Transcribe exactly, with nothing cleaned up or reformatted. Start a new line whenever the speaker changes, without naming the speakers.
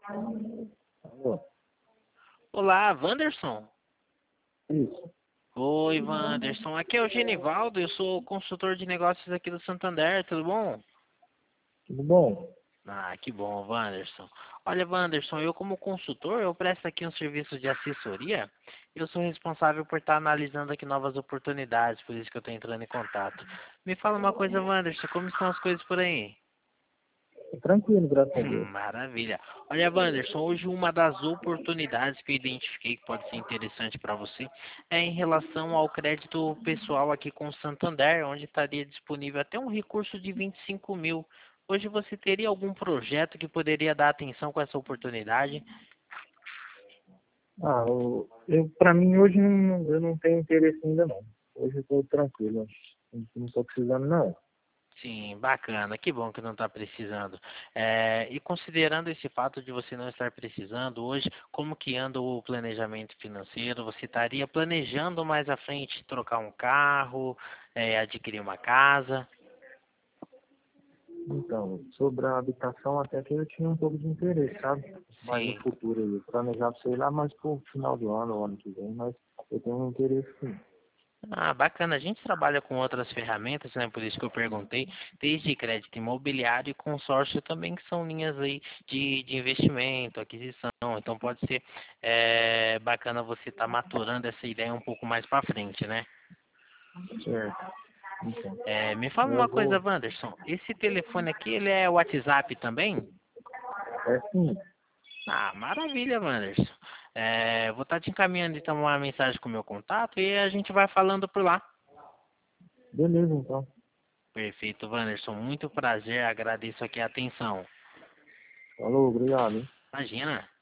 Alô?
Olá, Wanderson.
Isso.
Oi, Wanderson. Aqui é o Genivaldo, eu sou consultor de negócios aqui do Santander, tudo bom?
Tudo bom?
Ah, que bom, Wanderson. Olha, Wanderson, eu como consultor, eu presto aqui um serviço de assessoria. Eu sou responsável por estar analisando aqui novas oportunidades, por isso que eu estou entrando em contato. Me fala uma coisa, Wanderson, como estão as coisas por aí?
Tô tranquilo, graças a Deus.
Hum, Maravilha. Olha, Wanderson, hoje uma das oportunidades que eu identifiquei que pode ser interessante para você é em relação ao crédito pessoal aqui com o Santander, onde estaria disponível até um recurso de vinte e cinco mil. Hoje você teria algum projeto que poderia dar atenção com essa oportunidade?
Ah, eu, eu, pra mim hoje não, eu não tenho interesse ainda não. Hoje eu tô tranquilo. Não não tô precisando não.
Sim, bacana. Que bom que não está precisando. É, e considerando esse fato de você não estar precisando hoje, como que anda o planejamento financeiro? Você estaria planejando mais à frente trocar um carro, é, adquirir uma casa?
Então, sobre a habitação até que eu tinha um pouco de interesse, sabe? Mas no
Sim.
futuro aí, eu planejava, sei lá, mais pro final do ano, ou ano que vem, mas eu tenho um interesse sim.
Ah, bacana. A gente trabalha com outras ferramentas, né? Por isso que eu perguntei, desde crédito imobiliário e consórcio também, que são linhas aí de, de investimento, aquisição. Então pode ser é, bacana você estar maturando essa ideia um pouco mais para frente, né?
Certo. Então,
É, me fala
eu
uma coisa,
vou.
Wanderson. Esse telefone aqui, ele é WhatsApp também?
É sim.
Ah, maravilha, Wanderson. É, vou estar te encaminhando então uma mensagem com o meu contato e a gente vai falando por lá.
Beleza, então.
Perfeito, Wanderson. Muito prazer. Agradeço aqui a atenção.
Falou, obrigado, hein?
Imagina.